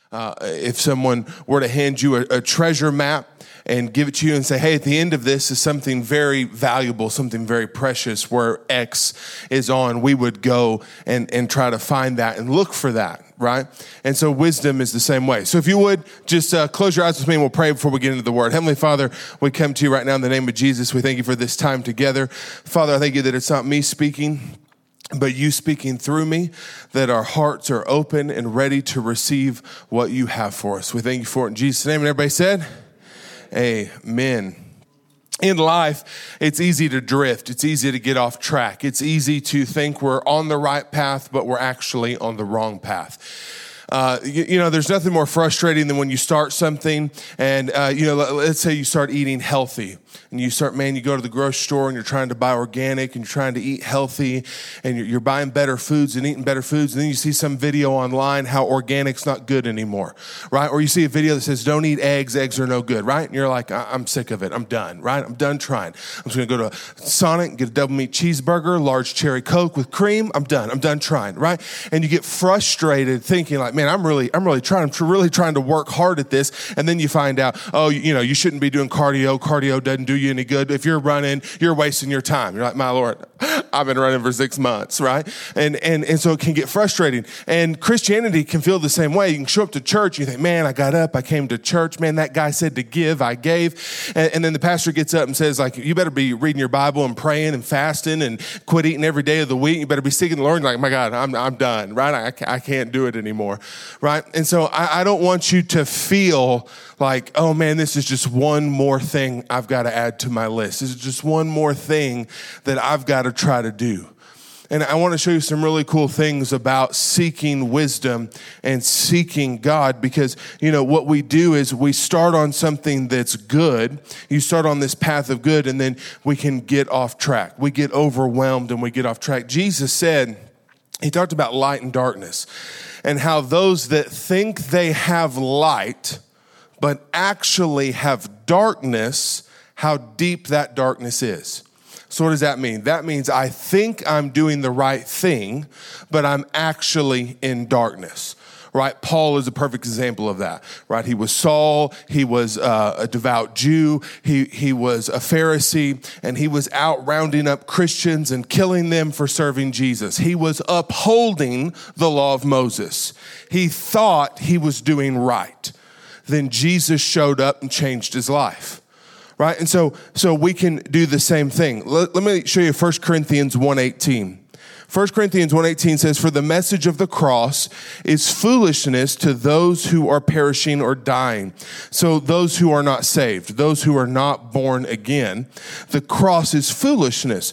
If someone were to hand you a treasure map and give it to you and say, hey, at the end of this is something very valuable, something very precious where X is on, we would go and try to find that and look for that, right? And so wisdom is the same way. So if you would, just close your eyes with me and we'll pray before we get into the word. Heavenly Father, we come to you right now in the name of Jesus. We thank you for this time together. Father, I thank you that it's not me speaking, but you speaking through me, that our hearts are open and ready to receive what you have for us. We thank you for it in Jesus' name. And everybody said, amen. In life, it's easy to drift. It's easy to get off track. It's easy to think we're on the right path, but we're actually on the wrong path. There's nothing more frustrating than when you start something and, let's say you start eating healthy and you go to the grocery store and you're trying to buy organic and you're trying to eat healthy and you're buying better foods and eating better foods. And then you see some video online how organic's not good anymore, right? Or you see a video that says, don't eat eggs. Eggs are no good, right? And you're like, I'm sick of it. I'm done, right? I'm done trying. I'm just going to go to Sonic and get a double meat cheeseburger, large cherry Coke with cream. I'm done trying, right? And you get frustrated thinking like, man, I'm really trying to work hard at this. And then you find out, you shouldn't be doing cardio. Cardio doesn't do you any good. If you're running, you're wasting your time. You're like, my Lord, I've been running for 6 months, right? And so it can get frustrating. And Christianity can feel the same way. You can show up to church, and you think, man, I got up, I came to church. Man, that guy said to give, I gave. And then the pastor gets up and says, like, you better be reading your Bible and praying and fasting and quit eating every day of the week. You better be seeking the Lord. And like, my God, I'm done, right? I can't do it anymore, right? And so I don't want you to feel like, oh man, this is just one more thing I've got to add to my list. This is just one more thing that I've got to try to do. And I want to show you some really cool things about seeking wisdom and seeking God, because, what we do is we start on something that's good. You start on this path of good, and then we can get off track. We get overwhelmed and we get off track. Jesus said, he talked about light and darkness and how those that think they have light but actually have darkness, how deep that darkness is. So what does that mean? That means I think I'm doing the right thing, but I'm actually in darkness, right? Paul is a perfect example of that, right? He was Saul. He was a devout Jew. He was a Pharisee, and he was out rounding up Christians and killing them for serving Jesus. He was upholding the law of Moses. He thought he was doing right. Then Jesus showed up and changed his life, right? And so we can do the same thing. Let me show you 1 Corinthians 1:18. 1 Corinthians 1:18 says, for the message of the cross is foolishness to those who are perishing or dying. So those who are not saved, those who are not born again, the cross is foolishness.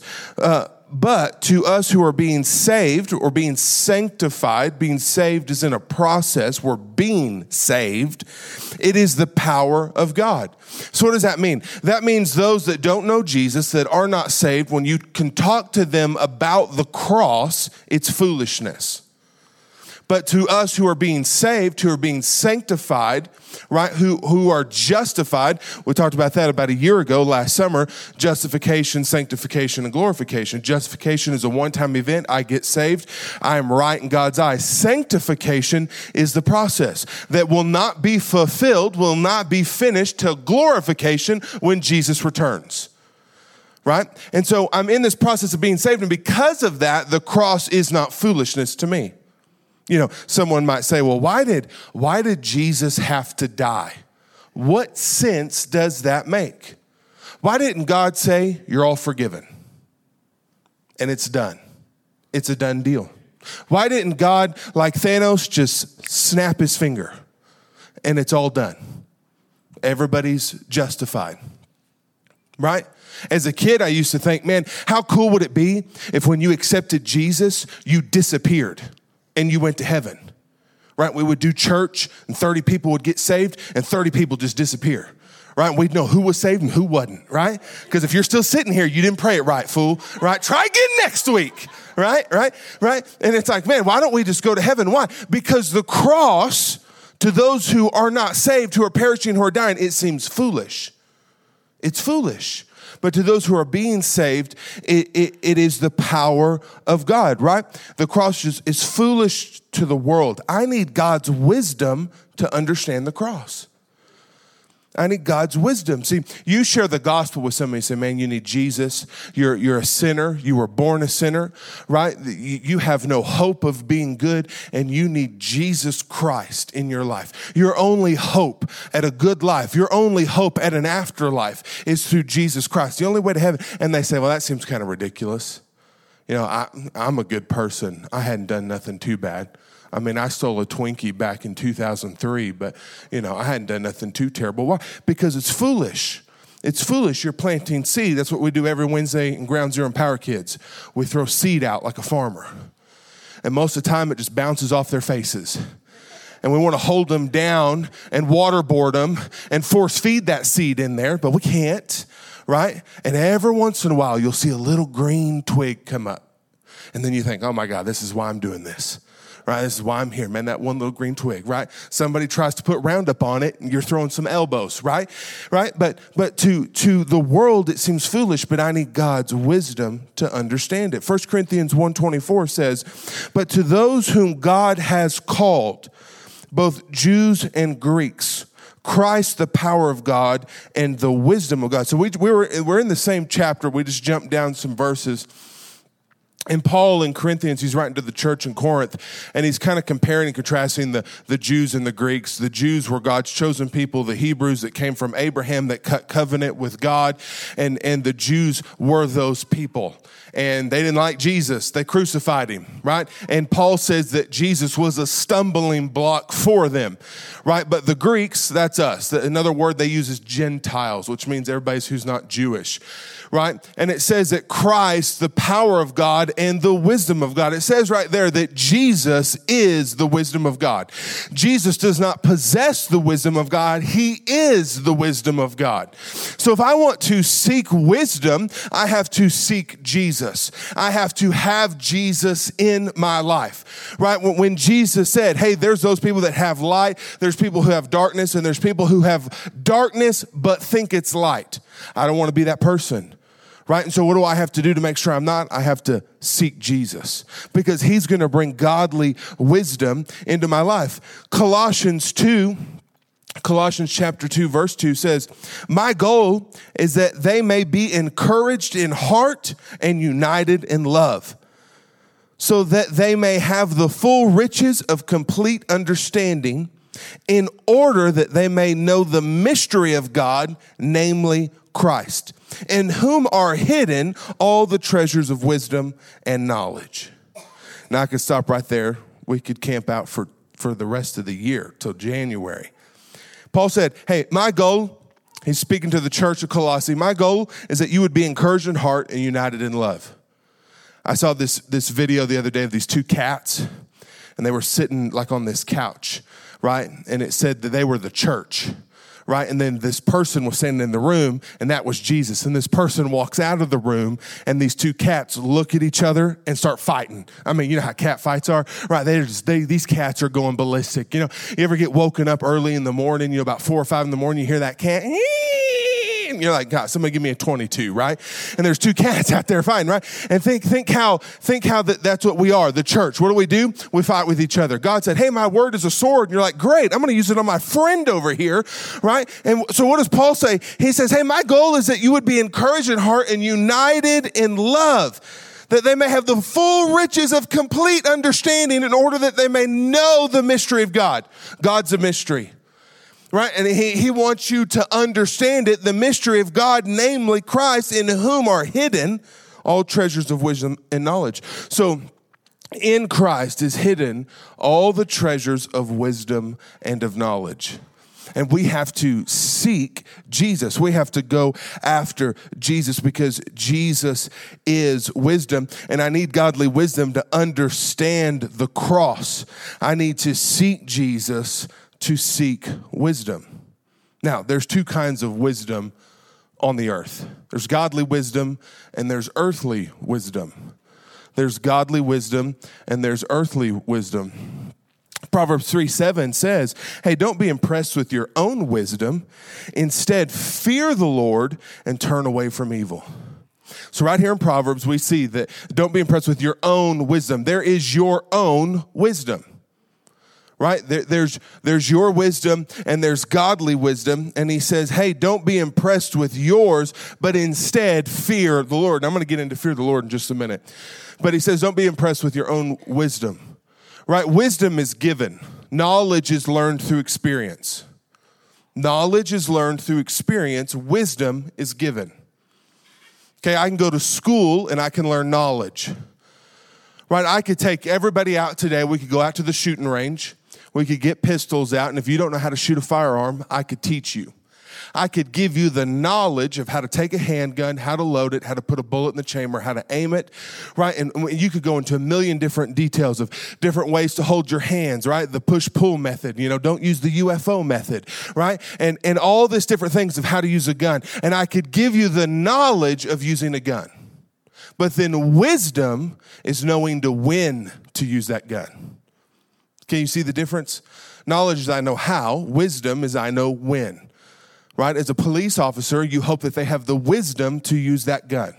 But to us who are being saved or being sanctified, being saved is in a process, we're being saved, it is the power of God. So what does that mean? That means those that don't know Jesus, that are not saved, when you can talk to them about the cross, it's foolishness. But to us who are being saved, who are being sanctified, right, who are justified, we talked about that about a year ago, last summer, justification, sanctification, and glorification. Justification is a one-time event. I get saved. I am right in God's eyes. Sanctification is the process that will not be fulfilled, will not be finished till glorification when Jesus returns. Right? And so I'm in this process of being saved, and because of that, the cross is not foolishness to me. Someone might say, well, why did Jesus have to die? What sense does that make? Why didn't God say, you're all forgiven and it's done? It's a done deal. Why didn't God, like Thanos, just snap his finger and it's all done? Everybody's justified, right? As a kid, I used to think, man, how cool would it be if when you accepted Jesus, you disappeared and you went to heaven, right? We would do church and 30 people would get saved and 30 people just disappear, right? And we'd know who was saved and who wasn't, right? Because if you're still sitting here, you didn't pray it right, fool, right? Try again next week, right? And it's like, man, why don't we just go to heaven? Why? Because the cross, to those who are not saved, who are perishing, who are dying, it seems foolish. It's foolish. but to those who are being saved, it is the power of God, right? The cross is foolish to the world. I need God's wisdom to understand the cross. I need God's wisdom. See, you share the gospel with somebody and say, man, you need Jesus. You're a sinner. You were born a sinner, right? You have no hope of being good, and you need Jesus Christ in your life. Your only hope at a good life, your only hope at an afterlife is through Jesus Christ. The only way to heaven. And they say, well, that seems kind of ridiculous. You know, I'm a good person. I hadn't done nothing too bad. I mean, I stole a Twinkie back in 2003, but, you know, I hadn't done nothing too terrible. Why? Because it's foolish. It's foolish. You're planting seed. That's what we do every Wednesday in Ground Zero and Power Kids. We throw seed out like a farmer. And most of the time, it just bounces off their faces. And we want to hold them down and waterboard them and force feed that seed in there, but we can't, right? And every once in a while, you'll see a little green twig come up. And then you think, oh, my God, this is why I'm doing this. Right, this is why I'm here, man, that one little green twig, right? Somebody tries to put Roundup on it, and you're throwing some elbows, right? But to the world, it seems foolish, but I need God's wisdom to understand it. 1 Corinthians 1:24 says, but to those whom God has called, both Jews and Greeks, Christ, the power of God, and the wisdom of God. So we're in the same chapter. We just jumped down some verses. And Paul in Corinthians, he's writing to the church in Corinth, and he's kind of comparing and contrasting the Jews and the Greeks. The Jews were God's chosen people, the Hebrews that came from Abraham that cut covenant with God, and the Jews were those people. And they didn't like Jesus. They crucified him, right? And Paul says that Jesus was a stumbling block for them, right? But the Greeks, that's us. Another word they use is Gentiles, which means everybody who's not Jewish, right? And it says that Christ, the power of God and the wisdom of God. It says right there that Jesus is the wisdom of God. Jesus does not possess the wisdom of God. He is the wisdom of God. So if I want to seek wisdom, I have to seek Jesus. I have to have Jesus in my life, right? When Jesus said, hey, there's those people that have light, there's people who have darkness, and there's people who have darkness but think it's light. I don't want to be that person. Right? And so what do I have to do to make sure I'm not? I have to seek Jesus because he's going to bring godly wisdom into my life. Colossians chapter 2, verse 2 says, my goal is that they may be encouraged in heart and united in love, so that they may have the full riches of complete understanding, in order that they may know the mystery of God, namely Christ, in whom are hidden all the treasures of wisdom and knowledge. Now I could stop right there. We could camp out for the rest of the year till January. Paul said, hey, my goal, he's speaking to the church of Colossae, my goal is that you would be encouraged in heart and united in love. I saw this video the other day of these two cats, and they were sitting like on this couch, right? And it said that they were the church. Right? And then this person was standing in the room, and that was Jesus. And this person walks out of the room, and these two cats look at each other and start fighting. I mean, you know how cat fights are, right? These cats are going ballistic. You know, you ever get woken up early in the morning, you know, about 4 or 5 in the morning, you hear that cat, and you're like, God, somebody give me a 22, right? And there's two cats out there fighting, right? And think how that's what we are, the church. What do? We fight with each other. God said, hey, my word is a sword. And you're like, great, I'm going to use it on my friend over here, right? And so what does Paul say? He says, hey, my goal is that you would be encouraged in heart and united in love, that they may have the full riches of complete understanding, in order that they may know the mystery of God. God's a mystery. Right? And he wants you to understand it, the mystery of God, namely Christ, in whom are hidden all treasures of wisdom and knowledge. So in Christ is hidden all the treasures of wisdom and of knowledge. And we have to seek Jesus. We have to go after Jesus because Jesus is wisdom. And I need godly wisdom to understand the cross. I need to seek Jesus to seek wisdom. Now, there's two kinds of wisdom on the earth. There's godly wisdom and there's earthly wisdom. There's godly wisdom and there's earthly wisdom. Proverbs 3:7 says, hey, don't be impressed with your own wisdom. Instead, fear the Lord and turn away from evil. So right here in Proverbs, we see that don't be impressed with your own wisdom. There is your own wisdom, right? There's your wisdom and there's godly wisdom. And he says, hey, don't be impressed with yours, but instead fear the Lord. And I'm going to get into fear the Lord in just a minute. But he says, don't be impressed with your own wisdom, right? Wisdom is given. Knowledge is learned through experience. Knowledge is learned through experience. Wisdom is given. Okay, I can go to school and I can learn knowledge, right? I could take everybody out today. We could go out to the shooting range. We could get pistols out. And if you don't know how to shoot a firearm, I could teach you. I could give you the knowledge of how to take a handgun, how to load it, how to put a bullet in the chamber, how to aim it, right? And you could go into a million different details of different ways to hold your hands, right? The push-pull method, don't use the UFO method, right? And all this different things of how to use a gun. And I could give you the knowledge of using a gun. But then wisdom is knowing to when to use that gun. Can you see the difference? Knowledge is I know how. Wisdom is I know when. Right? As a police officer, you hope that they have the wisdom to use that gun.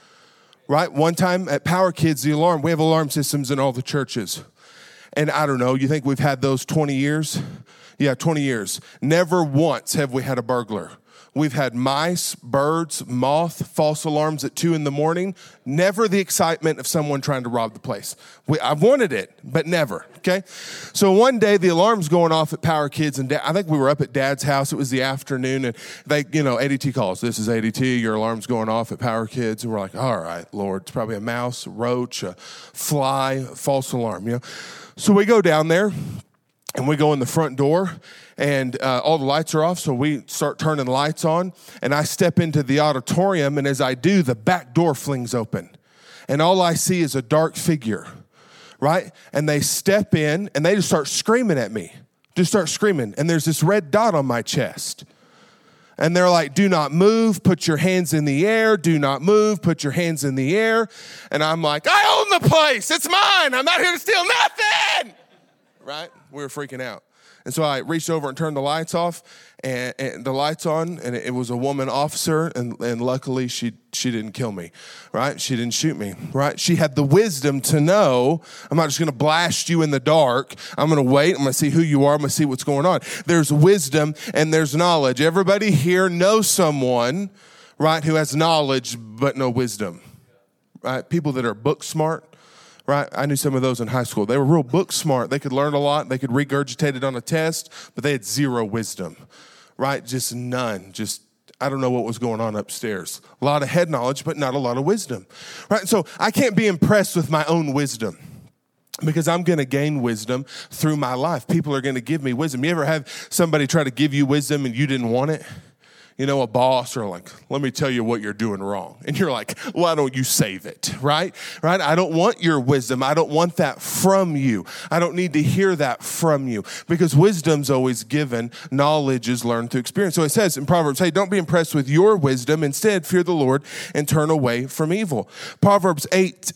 Right? One time at Power Kids, we have alarm systems in all the churches. And I don't know, you think we've had those 20 years? Yeah, 20 years. Never once have we had a burglar. We've had mice, birds, moth, false alarms at 2 a.m. Never the excitement of someone trying to rob the place. I've wanted it, but never, okay? So one day the alarm's going off at Power Kids, and I think we were up at Dad's house. It was the afternoon, and they, ADT calls. This is ADT. Your alarm's going off at Power Kids. And we're like, all right, Lord, it's probably a mouse, a roach, a fly, a false alarm, So we go down there. And we go in the front door, and all the lights are off, so we start turning the lights on. And I step into the auditorium, and as I do, the back door flings open. And all I see is a dark figure, right? And they step in, and they just start screaming at me. Just start screaming. And there's this red dot on my chest. And they're like, do not move, put your hands in the air. Do not move, put your hands in the air. And I'm like, I own the place. It's mine. I'm not here to steal nothing. Right? We were freaking out. And so I reached over and turned the lights off and the lights on, and it was a woman officer, and luckily she didn't kill me, right? She didn't shoot me, right? She had the wisdom to know, I'm not just going to blast you in the dark. I'm going to wait. I'm going to see who you are. I'm going to see what's going on. There's wisdom and there's knowledge. Everybody here knows someone, right, who has knowledge but no wisdom, right? People that are book smart. Right? I knew some of those in high school. They were real book smart. They could learn a lot. They could regurgitate it on a test, but they had zero wisdom, right? Just none. I don't know what was going on upstairs. A lot of head knowledge, but not a lot of wisdom, right? So I can't be impressed with my own wisdom because I'm going to gain wisdom through my life. People are going to give me wisdom. You ever have somebody try to give you wisdom and you didn't want it? A boss or like, let me tell you what you're doing wrong. And you're like, why don't you save it, right? Right? I don't want your wisdom. I don't want that from you. I don't need to hear that from you because wisdom's always given. Knowledge is learned through experience. So it says in Proverbs, hey, don't be impressed with your wisdom. Instead, fear the Lord and turn away from evil. Proverbs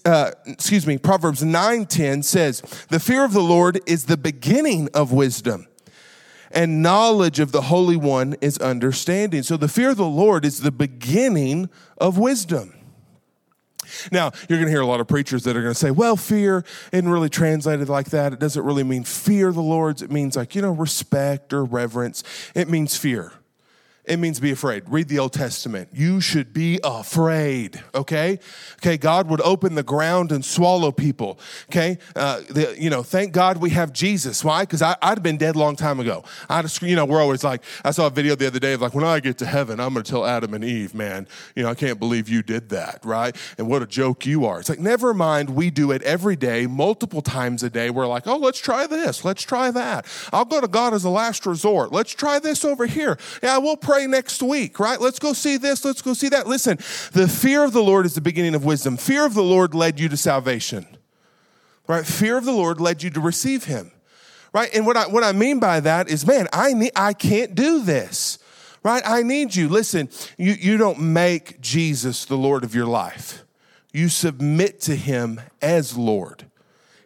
9:10 says, the fear of the Lord is the beginning of wisdom. And knowledge of the Holy One is understanding. So the fear of the Lord is the beginning of wisdom. Now, you're going to hear a lot of preachers that are going to say, well, fear isn't really translated like that. It doesn't really mean fear the Lord. It means respect or reverence. It means fear. It means be afraid. Read the Old Testament. You should be afraid, okay? Okay, God would open the ground and swallow people, okay? Thank God we have Jesus. Why? Because I'd have been dead a long time ago. We're always like, I saw a video the other day of like, when I get to heaven, I'm going to tell Adam and Eve, man, I can't believe you did that, right? And what a joke you are. It's like, never mind, we do it every day, multiple times a day. We're like, oh, let's try this. Let's try that. I'll go to God as a last resort. Let's try this over here. Yeah, we'll pray next week, right? Let's go see this. Let's go see that. Listen, the fear of the Lord is the beginning of wisdom. Fear of the Lord led you to salvation, right? Fear of the Lord led you to receive him, right? And what I mean by that is, man, I can't do this, right? I need you. Listen, you don't make Jesus the Lord of your life. You submit to him as Lord.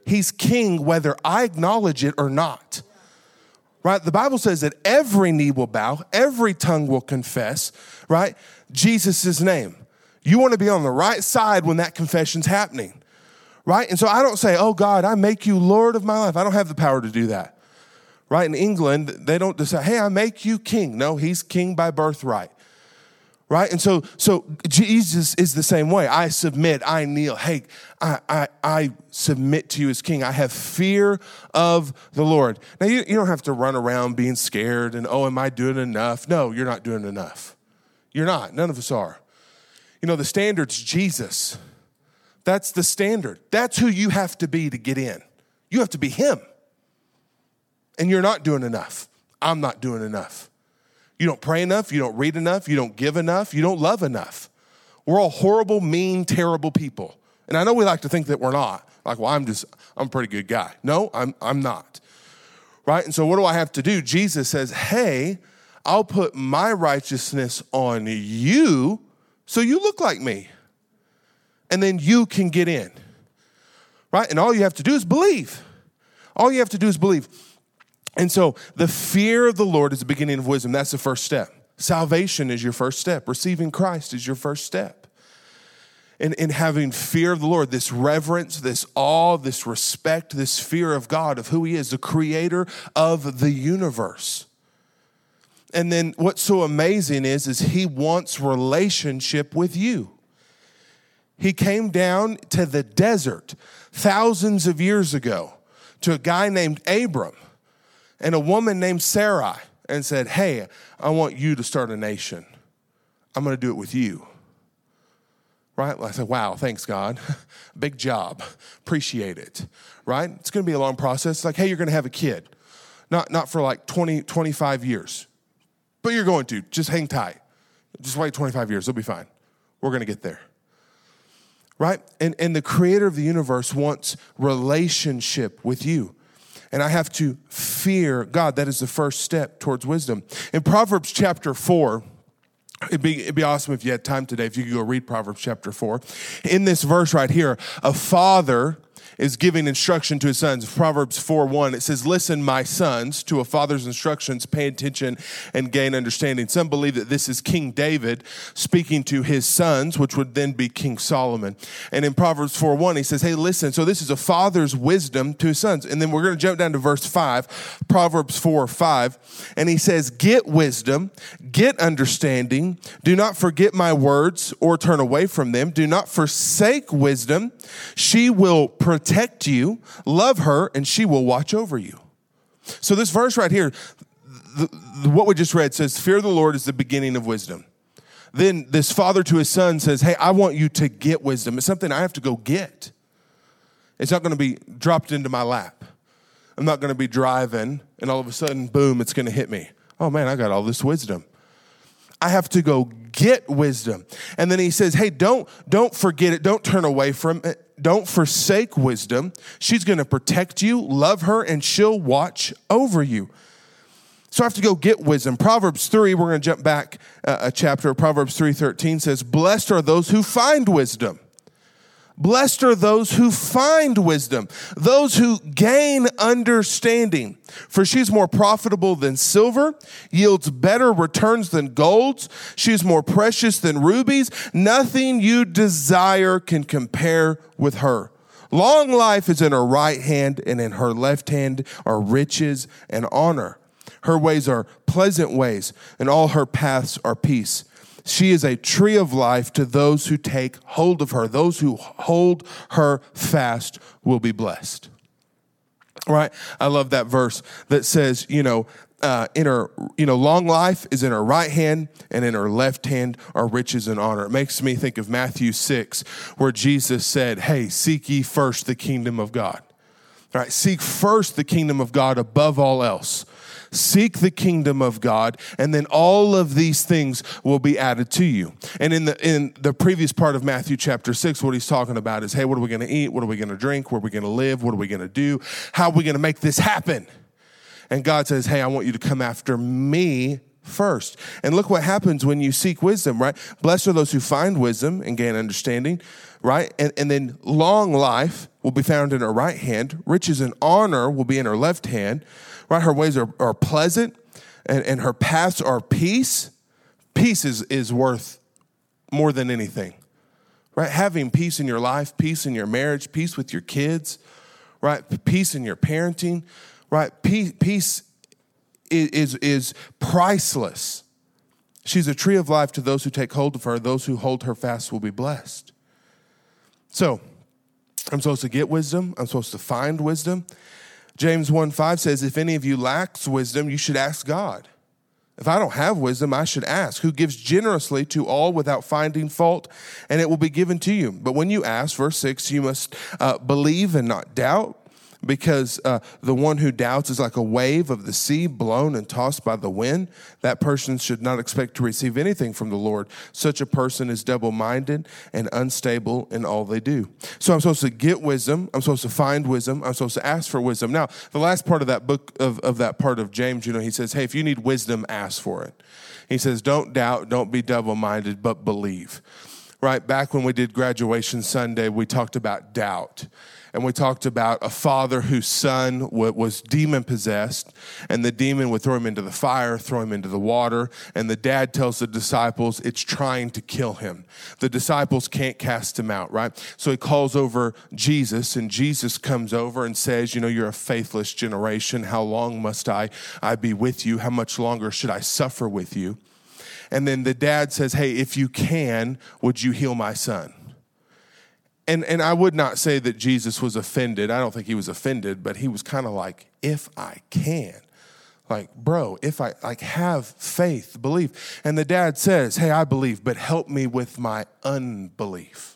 he's king whether I acknowledge it or not. Right? The Bible says that every knee will bow, every tongue will confess, right? Jesus' name. You want to be on the right side when that confession's happening, right? And so I don't say, oh God, I make you Lord of my life. I don't have the power to do that, right? In England, they don't decide, hey, I make you king. No, he's king by birthright, right? And so Jesus is the same way. I submit, I kneel. Hey, I submit to you as king. I have fear of the Lord. Now, you don't have to run around being scared and, oh, am I doing enough? No, you're not doing enough. You're not. None of us are. You know, the standard's Jesus. That's the standard. That's who you have to be to get in. You have to be him. And you're not doing enough. I'm not doing enough. You don't pray enough. You don't read enough. You don't give enough. You don't love enough. We're all horrible, mean, terrible people. And I know we like to think that we're not. Like, well, I'm a pretty good guy. No, I'm not. Right? And so what do I have to do? Jesus says, hey, I'll put my righteousness on you so you look like me. And then you can get in. Right? And all you have to do is believe. All you have to do is believe. And so the fear of the Lord is the beginning of wisdom. That's the first step. Salvation is your first step. Receiving Christ is your first step. And having fear of the Lord, this reverence, this awe, this respect, this fear of God, of who he is, the creator of the universe. And then what's so amazing is he wants relationship with you. He came down to the desert thousands of years ago to a guy named Abram and a woman named Sarai and said, hey, I want you to start a nation. I'm going to do it with you. Right? I said, wow, thanks, God. Big job. Appreciate it. Right? It's going to be a long process. It's like, hey, you're going to have a kid. Not for like 20, 25 years. But you're going to. Just hang tight. Just wait 25 years. It'll be fine. We're going to get there. Right? And the creator of the universe wants relationship with you. And I have to fear God. That is the first step towards wisdom. In Proverbs chapter 4, it'd be awesome if you had time today, if you could go read Proverbs chapter 4. In this verse right here, a father is giving instruction to his sons. Proverbs 4:1, it says, listen, my sons, to a father's instructions, pay attention and gain understanding. Some believe that this is King David speaking to his sons, which would then be King Solomon. And in Proverbs 4:1, he says, hey, listen, so this is a father's wisdom to his sons. And then we're going to jump down to verse 5, Proverbs 4:5, and he says, get wisdom, get understanding, do not forget my words or turn away from them. Do not forsake wisdom. She will protect you, love her, and she will watch over you. So this verse right here, what we just read says, fear of the Lord is the beginning of wisdom. Then this father to his son says, hey, I want you to get wisdom. It's something I have to go get. It's not going to be dropped into my lap. I'm not going to be driving and all of a sudden, boom, it's going to hit me. Oh man, I got all this wisdom. I have to go get wisdom. And then he says, hey, don't forget it. Don't turn away from it. Don't forsake wisdom. She's going to protect you, love her, and she'll watch over you. So I have to go get wisdom. Proverbs 3, we're going to jump back a chapter. Proverbs 3:13 says, blessed are those who find wisdom. Blessed are those who find wisdom, those who gain understanding. For she's more profitable than silver, yields better returns than gold. She is more precious than rubies. Nothing you desire can compare with her. Long life is in her right hand, and in her left hand are riches and honor. Her ways are pleasant ways, and all her paths are peace. She is a tree of life to those who take hold of her. Those who hold her fast will be blessed. Right? I love that verse that says, long life is in her right hand, and in her left hand are riches and honor. It makes me think of Matthew 6, where Jesus said, hey, seek ye first the kingdom of God. All right? Seek first the kingdom of God above all else. Seek the kingdom of God, and then all of these things will be added to you. And in the previous part of Matthew chapter 6, what he's talking about is, hey, what are we going to eat? What are we going to drink? Where are we going to live? What are we going to do? How are we going to make this happen? And God says, hey, I want you to come after me first. And look what happens when you seek wisdom, right? Blessed are those who find wisdom and gain understanding, right? And then long life, will be found in her right hand. Riches and honor will be in her left hand. Right? Her ways are pleasant, and her paths are peace. Peace is worth more than anything. Right? Having peace in your life, peace in your marriage, peace with your kids, right? Peace in your parenting, right? Peace is priceless. She's a tree of life to those who take hold of her. Those who hold her fast will be blessed. So, I'm supposed to get wisdom. I'm supposed to find wisdom. James 1:5 says, if any of you lacks wisdom, you should ask God. If I don't have wisdom, I should ask, who gives generously to all without finding fault, and it will be given to you. But when you ask, verse 6, you must believe and not doubt, because the one who doubts is like a wave of the sea blown and tossed by the wind. That person should not expect to receive anything from the Lord. Such a person is double-minded and unstable in all they do. So I'm supposed to get wisdom. I'm supposed to find wisdom. I'm supposed to ask for wisdom. Now, the last part of that book, of that part of James, he says, hey, if you need wisdom, ask for it. He says, don't doubt, don't be double-minded, but believe. Right? Back when we did graduation Sunday, we talked about doubt. And we talked about a father whose son was demon-possessed, and the demon would throw him into the fire, throw him into the water, and the dad tells the disciples it's trying to kill him. The disciples can't cast him out, right? So he calls over Jesus, and Jesus comes over and says, you're a faithless generation. How long must I be with you? How much longer should I suffer with you? And then the dad says, hey, if you can, would you heal my son? And I would not say that Jesus was offended. I don't think he was offended, but he was kind of like, if I can. Like, bro, if I have faith, belief. And the dad says, hey, I believe, but help me with my unbelief.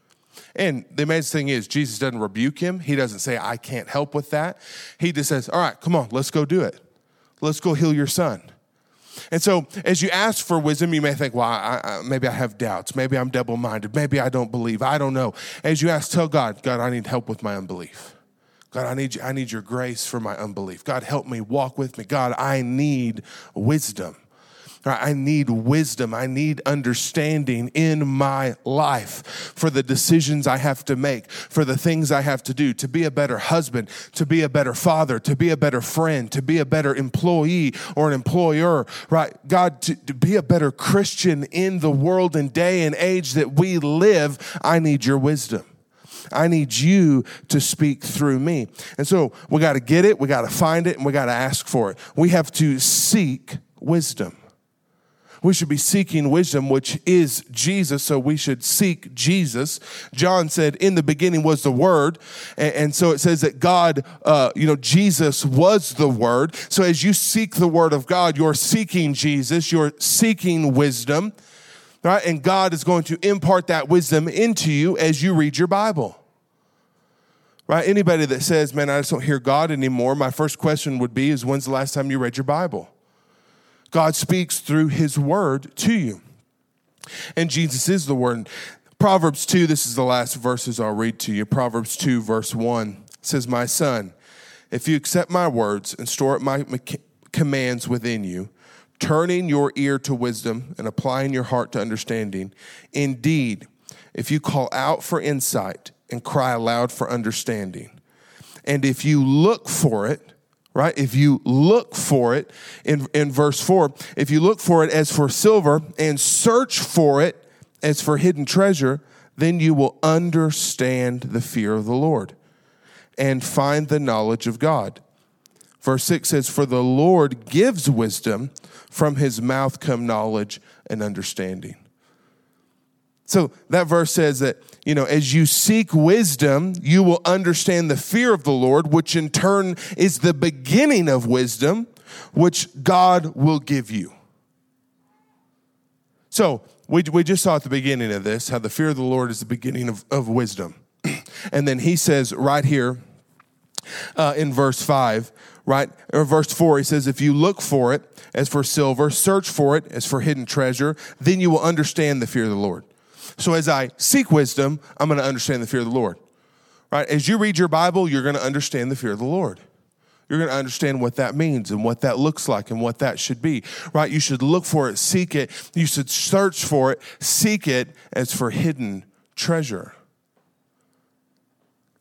And the amazing thing is, Jesus doesn't rebuke him. He doesn't say, I can't help with that. He just says, all right, come on, let's go do it. Let's go heal your son. And so as you ask for wisdom, you may think, well, maybe I have doubts. Maybe I'm double-minded. Maybe I don't believe. I don't know. As you ask, tell God, I need help with my unbelief. God, I need your grace for my unbelief. God, help me, walk with me. God, I need wisdom. I need wisdom. I need understanding in my life for the decisions I have to make, for the things I have to do, to be a better husband, to be a better father, to be a better friend, to be a better employee or an employer, right? God, to be a better Christian in the world and day and age that we live, I need your wisdom. I need you to speak through me. And so we got to get it, we got to find it, and we got to ask for it. We have to seek wisdom. We should be seeking wisdom, which is Jesus, so we should seek Jesus. John said, in the beginning was the Word, and so it says that God, Jesus was the Word. So as you seek the Word of God, you're seeking Jesus, you're seeking wisdom, right? And God is going to impart that wisdom into you as you read your Bible. Right? Anybody that says, man, I just don't hear God anymore, my first question would be, when's the last time you read your Bible? God speaks through his word to you. And Jesus is the word. Proverbs 2, this is the last verses I'll read to you. Proverbs 2, verse 1 says, my son, if you accept my words and store up my commands within you, turning your ear to wisdom and applying your heart to understanding, indeed, if you call out for insight and cry aloud for understanding, and if you look for it, right? If you look for it, in verse 4, if you look for it as for silver and search for it as for hidden treasure, then you will understand the fear of the Lord and find the knowledge of God. Verse 6 says, for the Lord gives wisdom, from his mouth come knowledge and understanding. So that verse says that, as you seek wisdom, you will understand the fear of the Lord, which in turn is the beginning of wisdom, which God will give you. So we just saw at the beginning of this how the fear of the Lord is the beginning of wisdom. And then he says right here in verse 5, right, or verse 4, he says, if you look for it as for silver, search for it as for hidden treasure, then you will understand the fear of the Lord. So as I seek wisdom, I'm going to understand the fear of the Lord. Right? As you read your Bible, you're going to understand the fear of the Lord. You're going to understand what that means and what that looks like and what that should be. Right? You should look for it, seek it. You should search for it, seek it as for hidden treasure.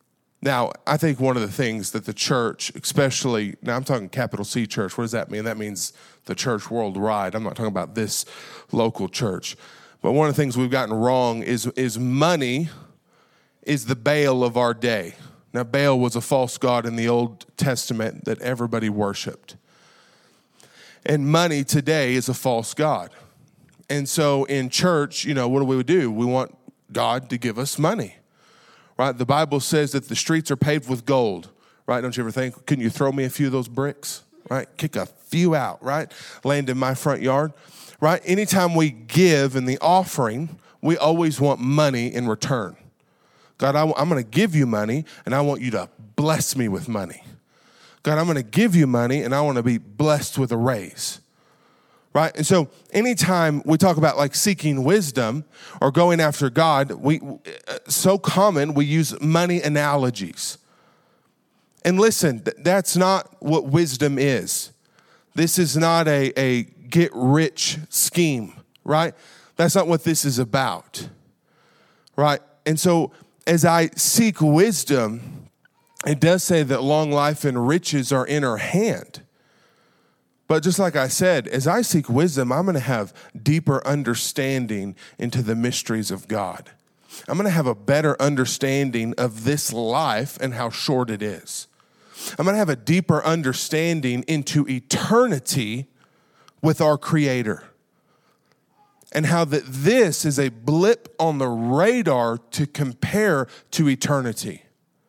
Now, I think one of the things that the church, especially, now I'm talking capital C church. What does that mean? That means the church worldwide. I'm not talking about this local church. But one of the things we've gotten wrong is money is the Baal of our day. Now, Baal was a false god in the Old Testament that everybody worshiped. And money today is a false god. And so in church, what do? We want God to give us money, right? The Bible says that the streets are paved with gold, right? Don't you ever think, couldn't you throw me a few of those bricks, right? Kick a few out, right? Land in my front yard, right? Anytime we give in the offering, we always want money in return. God, I'm going to give you money, and I want you to bless me with money. God, I'm going to give you money, and I want to be blessed with a raise. Right? And so anytime we talk about like seeking wisdom or going after God, so common we use money analogies. And listen, that's not what wisdom is. This is not a get-rich scheme, right? That's not what this is about, right? And so as I seek wisdom, it does say that long life and riches are in her hand. But just like I said, as I seek wisdom, I'm going to have deeper understanding into the mysteries of God. I'm going to have a better understanding of this life and how short it is. I'm going to have a deeper understanding into eternity with our Creator. And how that this is a blip on the radar to compare to eternity.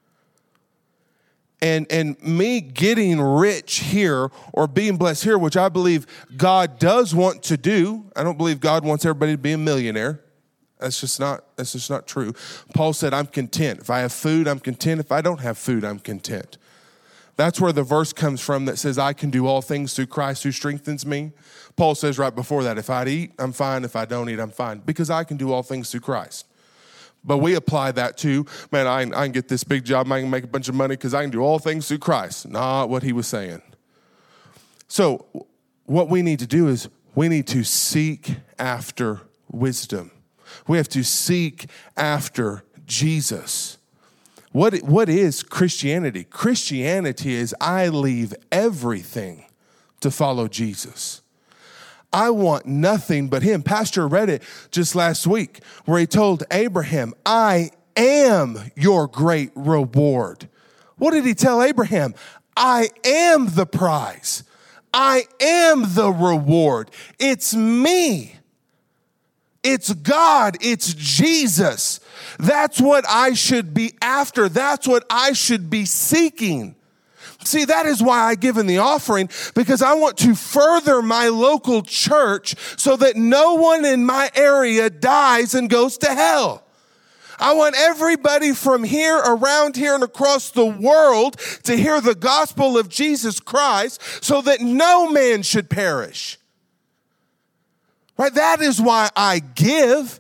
And me getting rich here or being blessed here, which I believe God does want to do. I don't believe God wants everybody to be a millionaire. That's just not true. Paul said, I'm content. If I have food, I'm content. If I don't have food, I'm content. That's where the verse comes from that says, I can do all things through Christ who strengthens me. Paul says right before that, if I eat, I'm fine. If I don't eat, I'm fine. Because I can do all things through Christ. But we apply that to, man, I can get this big job, I can make a bunch of money because I can do all things through Christ. Not what he was saying. So what we need to do is we need to seek after wisdom. We have to seek after Jesus. What is Christianity? Christianity is I leave everything to follow Jesus. I want nothing but him. Pastor read it just last week where he told Abraham, I am your great reward. What did he tell Abraham? I am the prize. I am the reward. It's me. It's God. It's Jesus. That's what I should be after. That's what I should be seeking. See, that is why I give in the offering, because I want to further my local church so that no one in my area dies and goes to hell. I want everybody from here, around here, and across the world to hear the gospel of Jesus Christ so that no man should perish. Right? That is why I give.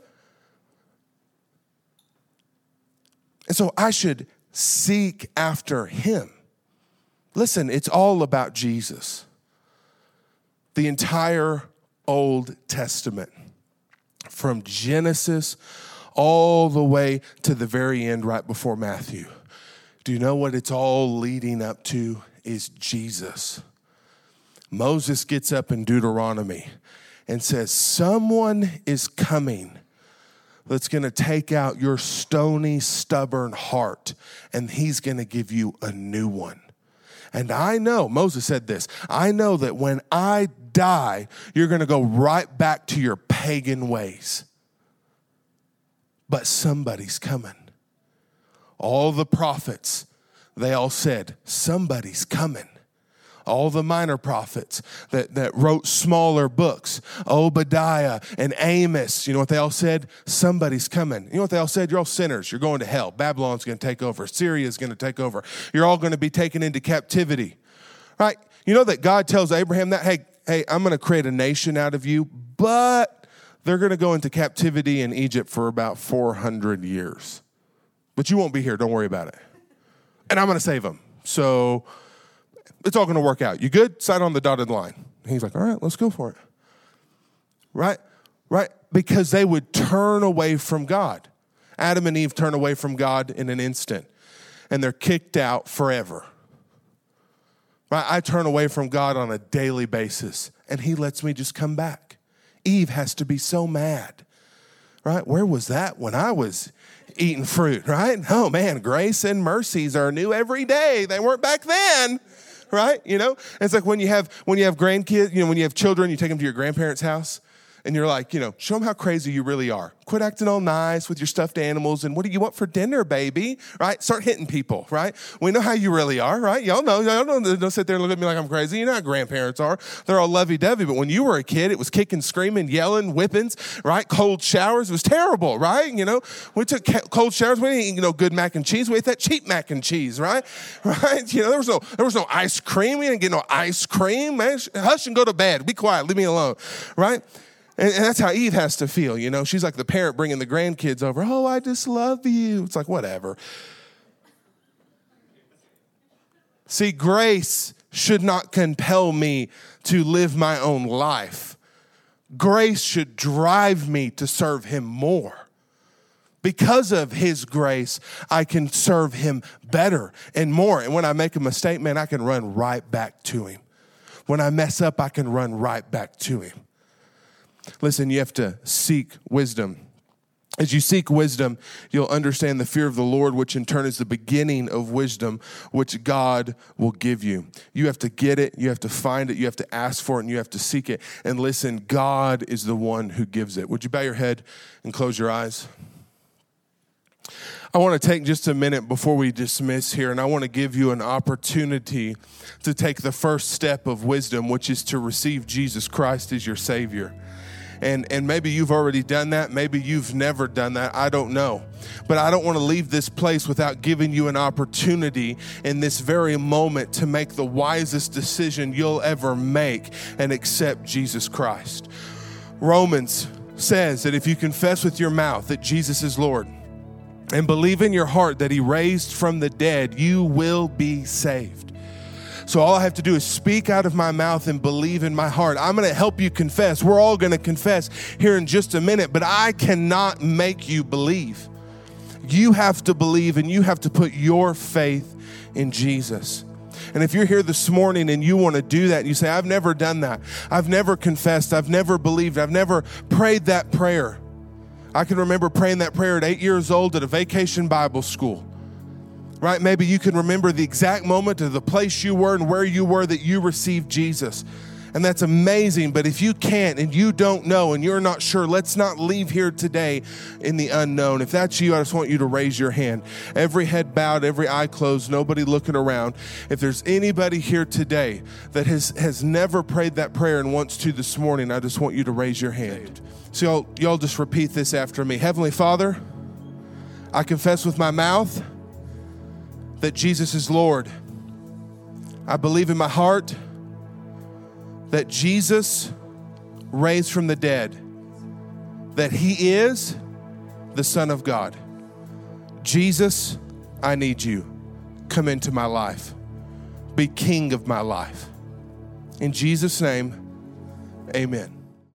And so I should seek after him. Listen, it's all about Jesus. The entire Old Testament, from Genesis all the way to the very end right before Matthew. Do you know what it's all leading up to is Jesus? Moses gets up in Deuteronomy and says, someone is coming that's going to take out your stony, stubborn heart, and he's going to give you a new one. And I know, Moses said this, I know that when I die, you're going to go right back to your pagan ways. But somebody's coming. All the prophets, they all said, somebody's coming. All the minor prophets that wrote smaller books, Obadiah and Amos, you know what they all said? Somebody's coming. You know what they all said? You're all sinners. You're going to hell. Babylon's going to take over. Syria's going to take over. You're all going to be taken into captivity. Right? You know that God tells Abraham that, hey, I'm going to create a nation out of you, but they're going to go into captivity in Egypt for about 400 years. But you won't be here. Don't worry about it. And I'm going to save them. So it's all going to work out. You good? Sign on the dotted line. And he's like, all right, let's go for it. Right? Because they would turn away from God. Adam and Eve turn away from God in an instant. and they're kicked out forever. Right? I turn away from God on a daily basis, and he lets me just come back. Eve has to be so mad, right? Where was that when I was eating fruit, right? Oh man, grace and mercies are new every day. They weren't back then, right? You know, it's like when you have grandkids, you know, when you have children, you take them to your grandparents' house, and you're like, you know, show them how crazy you really are. Quit acting all nice with your stuffed animals. And what do you want for dinner, baby? Right? Start hitting people, right? We know how you really are, right? Y'all know. Don't sit there and look at me like I'm crazy. You know how grandparents are. They're all lovey-dovey. But when you were a kid, it was kicking, screaming, yelling, whippings, right? Cold showers. It was terrible, right? You know, we took cold showers. We didn't eat, you know, good mac and cheese. We ate that cheap mac and cheese, right? Right? You know, there was no ice cream. We didn't get no ice cream, man. Hush and go to bed. Be quiet. Leave me alone, right? And that's how Eve has to feel, you know. She's like the parent bringing the grandkids over. Oh, I just love you. It's like, whatever. See, grace should not compel me to live my own life. Grace should drive me to serve him more. Because of his grace, I can serve him better and more. And when I make a mistake, man, I can run right back to him. When I mess up, I can run right back to him. Listen, you have to seek wisdom. As you seek wisdom, you'll understand the fear of the Lord, which in turn is the beginning of wisdom, which God will give you. You have to get it. You have to find it. You have to ask for it, and you have to seek it. And listen, God is the one who gives it. Would you bow your head and close your eyes? I want to take just a minute before we dismiss here, and I want to give you an opportunity to take the first step of wisdom, which is to receive Jesus Christ as your Savior. And maybe you've already done that. Maybe you've never done that. I don't know. But I don't want to leave this place without giving you an opportunity in this very moment to make the wisest decision you'll ever make and accept Jesus Christ. Romans says that if you confess with your mouth that Jesus is Lord and believe in your heart that he raised from the dead, you will be saved. So all I have to do is speak out of my mouth and believe in my heart. I'm going to help you confess. We're all going to confess here in just a minute, but I cannot make you believe. You have to believe, and you have to put your faith in Jesus. And if you're here this morning and you want to do that, and you say, I've never done that. I've never confessed. I've never believed. I've never prayed that prayer. I can remember praying that prayer at 8 years old at a vacation Bible school. Right? Maybe you can remember the exact moment of the place you were and where you were that you received Jesus. And that's amazing. But if you can't and you don't know and you're not sure, let's not leave here today in the unknown. If that's you, I just want you to raise your hand. Every head bowed, every eye closed, nobody looking around. If there's anybody here today that has never prayed that prayer and wants to this morning, I just want you to raise your hand. So y'all just repeat this after me. Heavenly Father, I confess with my mouth that Jesus is Lord. I believe in my heart that Jesus raised from the dead, that he is the Son of God. Jesus, I need you. Come into my life. Be king of my life. In Jesus' name, amen.